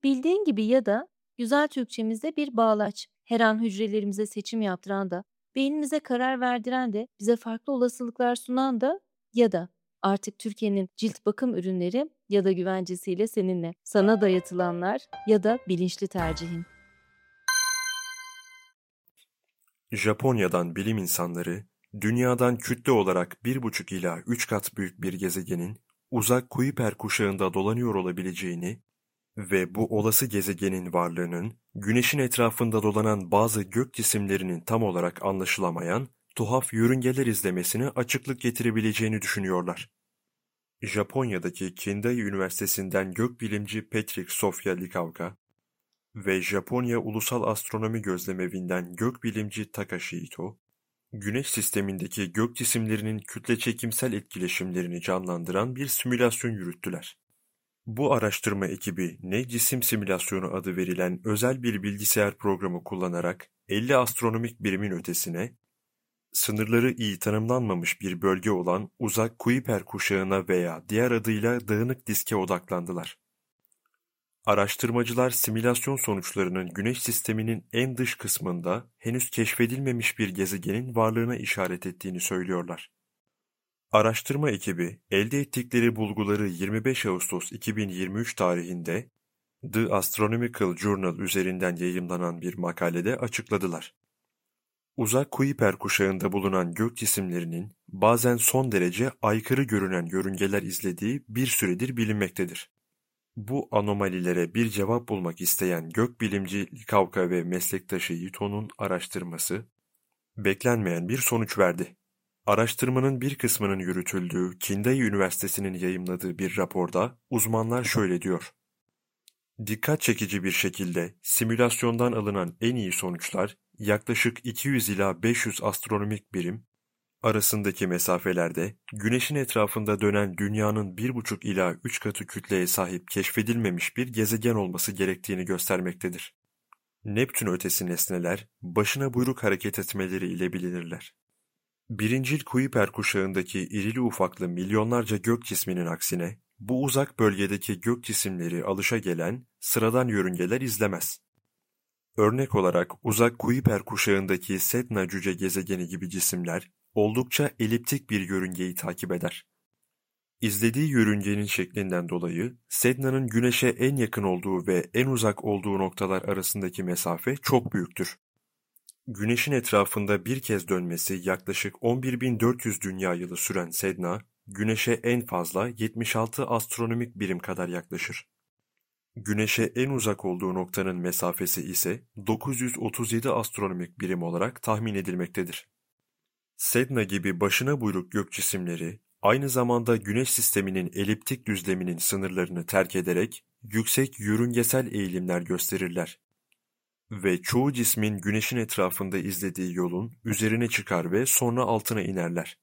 Bildiğin gibi ya da güzel Türkçemizde bir bağlaç. Her an hücrelerimize seçim yaptıran da, beynimize karar verdiren de, bize farklı olasılıklar sunan da ya da artık Türkiye'nin cilt bakım ürünleri ya da güvencesiyle seninle. Sana dayatılanlar ya da bilinçli tercihin. Japonya'dan bilim insanları, dünyadan kütle olarak 1,5 ila 3 kat büyük bir gezegenin uzak Kuiper kuşağında dolanıyor olabileceğini ve bu olası gezegenin varlığının Güneş'in etrafında dolanan bazı gök cisimlerinin tam olarak anlaşılamayan tuhaf yörüngeler izlemesine açıklık getirebileceğini düşünüyorlar. Japonya'daki Kindai Üniversitesi'nden gökbilimci Patrick Sofia Likavka ve Japonya Ulusal Astronomi Gözlemevi'nden gökbilimci Takashi Ito, Güneş sistemindeki gök cisimlerinin kütle çekimsel etkileşimlerini canlandıran bir simülasyon yürüttüler. Bu araştırma ekibi ne cisim simülasyonu adı verilen özel bir bilgisayar programı kullanarak 50 astronomik birimin ötesine, sınırları iyi tanımlanmamış bir bölge olan uzak Kuiper kuşağına veya diğer adıyla dağınık diske odaklandılar. Araştırmacılar simülasyon sonuçlarının Güneş sisteminin en dış kısmında henüz keşfedilmemiş bir gezegenin varlığına işaret ettiğini söylüyorlar. Araştırma ekibi elde ettikleri bulguları 25 Ağustos 2023 tarihinde The Astronomical Journal üzerinden yayımlanan bir makalede açıkladılar. Uzak Kuiper kuşağında bulunan gök cisimlerinin bazen son derece aykırı görünen yörüngeler izlediği bir süredir bilinmektedir. Bu anomalilere bir cevap bulmak isteyen gökbilimci Likavka ve meslektaşı Ito'nun araştırması, beklenmeyen bir sonuç verdi. Araştırmanın bir kısmının yürütüldüğü Kindai Üniversitesi'nin yayımladığı bir raporda uzmanlar şöyle diyor. Dikkat çekici bir şekilde simülasyondan alınan en iyi sonuçlar yaklaşık 200 ila 500 astronomik birim arasındaki mesafelerde Güneş'in etrafında dönen Dünya'nın 1,5 ila 3 katı kütleye sahip keşfedilmemiş bir gezegen olması gerektiğini göstermektedir. Neptün ötesi nesneler başına buyruk hareket etmeleri ile bilinirler. Birincil Kuiper kuşağındaki irili ufaklı milyonlarca gök cisminin aksine bu uzak bölgedeki gök cisimleri alışagelen sıradan yörüngeler izlemez. Örnek olarak uzak Kuiper kuşağındaki Sedna cüce gezegeni gibi cisimler oldukça eliptik bir yörüngeyi takip eder. İzlediği yörüngenin şeklinden dolayı Sedna'nın Güneş'e en yakın olduğu ve en uzak olduğu noktalar arasındaki mesafe çok büyüktür. Güneş'in etrafında bir kez dönmesi yaklaşık 11.400 dünya yılı süren Sedna, Güneş'e en fazla 76 astronomik birim kadar yaklaşır. Güneş'e en uzak olduğu noktanın mesafesi ise 937 astronomik birim olarak tahmin edilmektedir. Sedna gibi başına buyruk gök cisimleri, aynı zamanda Güneş sisteminin eliptik düzleminin sınırlarını terk ederek yüksek yörüngesel eğilimler gösterirler. Ve çoğu cismin Güneş'in etrafında izlediği yolun üzerine çıkar ve sonra altına inerler.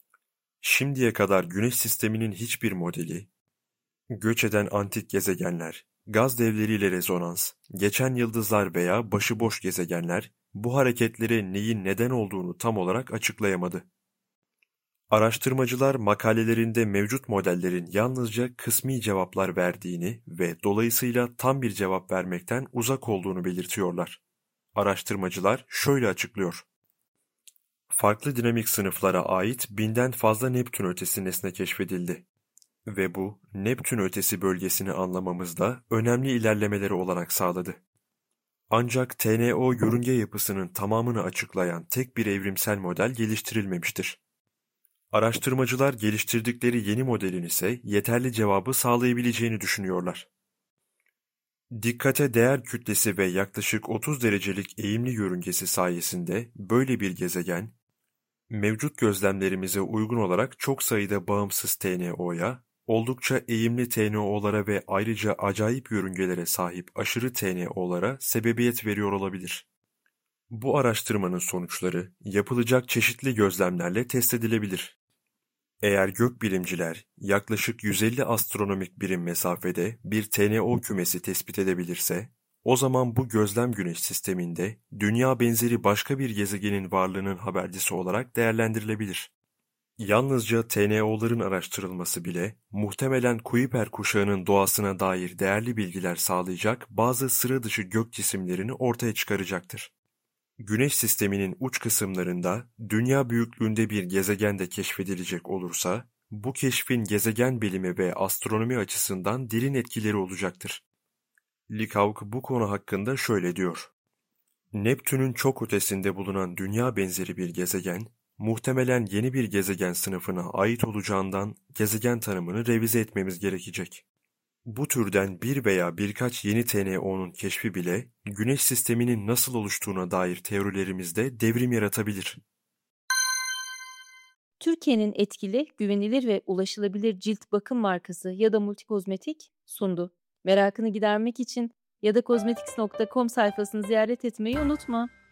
Şimdiye kadar Güneş sisteminin hiçbir modeli, göç eden antik gezegenler, gaz devleriyle rezonans, geçen yıldızlar veya başıboş gezegenler bu hareketlere neyin neden olduğunu tam olarak açıklayamadı. Araştırmacılar makalelerinde mevcut modellerin yalnızca kısmi cevaplar verdiğini ve dolayısıyla tam bir cevap vermekten uzak olduğunu belirtiyorlar. Araştırmacılar şöyle açıklıyor. Farklı dinamik sınıflara ait 1000'den fazla Neptün ötesi nesne keşfedildi. Ve bu, Neptün ötesi bölgesini anlamamızda önemli ilerlemeleri olarak sağladı. Ancak TNO yörünge yapısının tamamını açıklayan tek bir evrimsel model geliştirilmemiştir. Araştırmacılar geliştirdikleri yeni modelin ise yeterli cevabı sağlayabileceğini düşünüyorlar. Dikkate değer kütlesi ve yaklaşık 30 derecelik eğimli yörüngesi sayesinde böyle bir gezegen, mevcut gözlemlerimize uygun olarak çok sayıda bağımsız TNO'ya, oldukça eğimli TNO'lara ve ayrıca acayip yörüngelere sahip aşırı TNO'lara sebebiyet veriyor olabilir. Bu araştırmanın sonuçları yapılacak çeşitli gözlemlerle test edilebilir. Eğer gökbilimciler yaklaşık 150 astronomik birim mesafede bir TNO kümesi tespit edebilirse, o zaman bu gözlem Güneş sisteminde Dünya benzeri başka bir gezegenin varlığının habercisi olarak değerlendirilebilir. Yalnızca TNO'ların araştırılması bile muhtemelen Kuiper kuşağının doğasına dair değerli bilgiler sağlayacak bazı sıra dışı gök cisimlerini ortaya çıkaracaktır. Güneş sisteminin uç kısımlarında Dünya büyüklüğünde bir gezegen de keşfedilecek olursa, bu keşfin gezegen bilimi ve astronomi açısından derin etkileri olacaktır. Leacock bu konu hakkında şöyle diyor: Neptün'ün çok ötesinde bulunan Dünya benzeri bir gezegen, muhtemelen yeni bir gezegen sınıfına ait olacağından gezegen tanımını revize etmemiz gerekecek. Bu türden bir veya birkaç yeni TNO'nun keşfi bile Güneş sisteminin nasıl oluştuğuna dair teorilerimizde devrim yaratabilir. Türkiye'nin etkili, güvenilir ve ulaşılabilir cilt bakım markası ya da multikozmetik sundu. Merakını gidermek için ya da kozmetics.com sayfasını ziyaret etmeyi unutma.